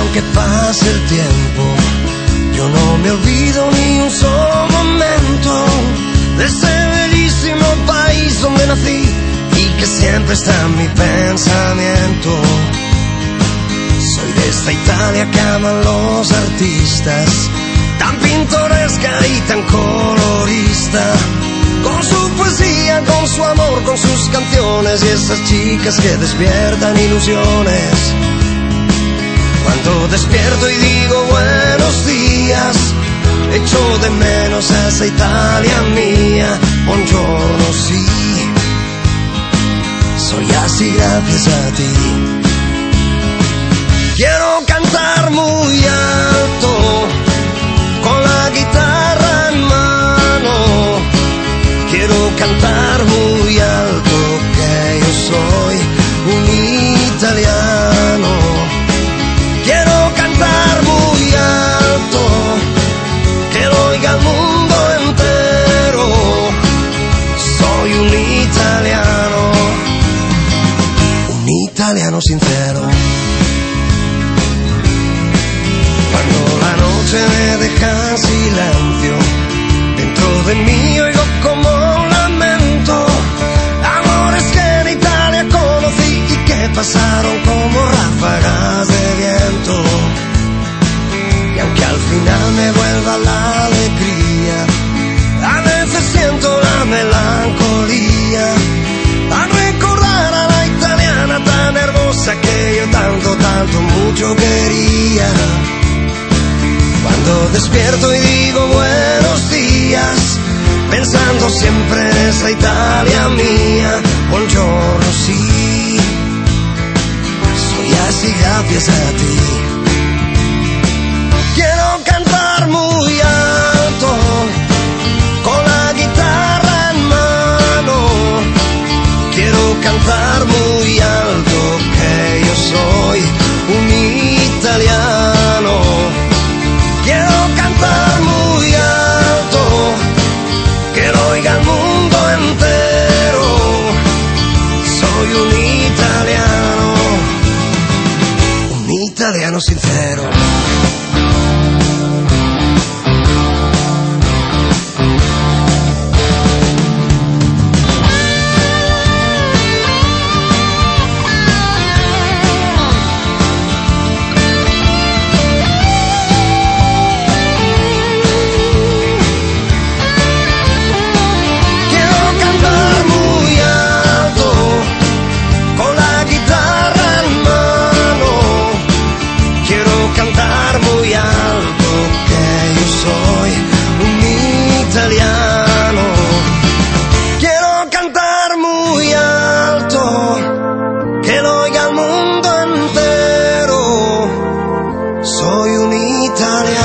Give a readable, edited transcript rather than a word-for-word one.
aunque pase el tiempo, yo no me olvido ni un solo momento de ese bellísimo país donde nací y que siempre está en mi pensamiento. Soy de esta Italia que aman los artistas, tan pintoresca y tan colorista, con su poesía, con su amor, con sus canciones y esas chicas que despiertan ilusiones. Cuando despierto y digo buenos días, echo de menos a esa Italia mía. Buongiorno, sí, soy así gracias a ti. Quiero cantar muy alto, con la guitarra en mano. Quiero cantar muy alto que yo soy un italiano. Quiero cantar muy alto, que lo oiga el mundo entero. Soy un italiano sincero. Cuando la noche me deja en silencio, dentro de mí oigo como un lamento. Amores que en Italia conocí y que pasaron como ráfagas de viento. Y aunque al final me vuelva la alegría, a veces siento la melancolía al recordar a la italiana tan hermosa que yo tanto, tanto, mucho quería. Cuando despierto y digo buenos días, pensando siempre en esa Italia mía. Buongiorno, sí, soy así gracias a ti. Quiero cantar muy alto, con la guitarra en mano. Quiero cantar muy alto que yo soy un italiano. Quiero cantar muy alto, que lo oiga el mundo entero. Soy un italiano sincero. Soy un italiano.